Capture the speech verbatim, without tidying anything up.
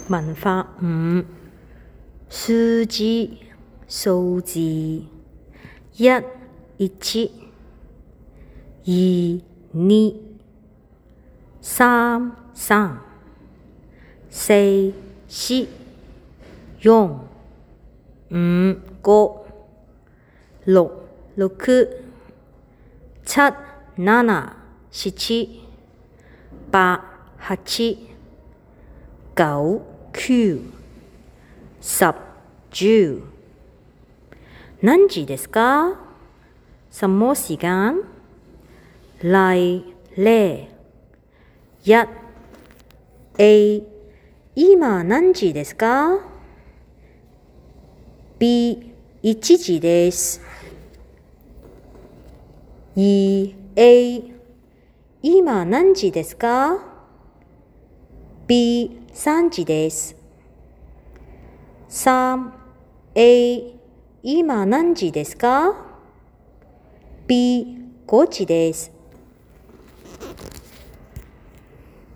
文法五、数字、數字。一、一、二、二、三、三、四、四、四、五、五、六、六、七、七、七、八、八、九、九、十、十。何時ですか？什麼時間？嚟、嚟。一、A、今何時ですか？ B、いちじです。に、A、今何時ですか？ B、さんじです。さん、A、今何時ですか？ B、ごじです。